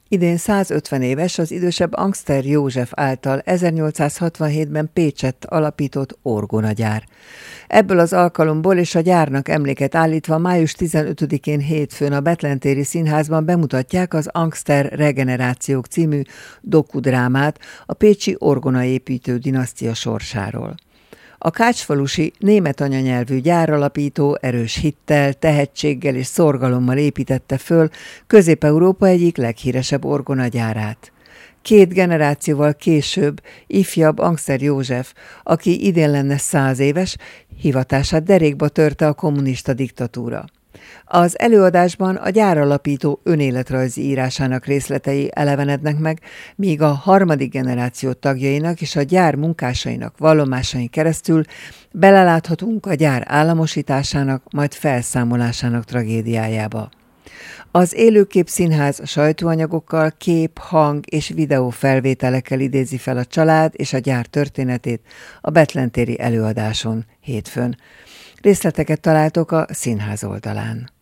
Idén 150 éves az idősebb Angster József által 1867-ben Pécsett alapított orgonagyár. Ebből az alkalomból és a gyárnak emléket állítva május 15-én hétfőn a Betlentéri Színházban bemutatják az Angster Regenerációk című dokudrámát a pécsi orgonaépítő dinasztia sorsáról. A kácsfalusi német anyanyelvű gyáralapító erős hittel, tehetséggel és szorgalommal építette föl Közép-Európa egyik leghíresebb orgonagyárát. 2 generációval később ifjabb Angster József, aki idén lenne 100 éves, hivatását derékba törte a kommunista diktatúra. Az előadásban a gyáralapító önéletrajzi írásának részletei elevenednek meg, míg a 3. generáció tagjainak és a gyár munkásainak vallomásain keresztül beleláthatunk a gyár államosításának, majd felszámolásának tragédiájába. Az Élőkép Színház sajtóanyagokkal, kép, hang és videó felvételekkel idézi fel a család és a gyár történetét a betlentéri előadáson hétfőn. Részleteket találtok a színház oldalán.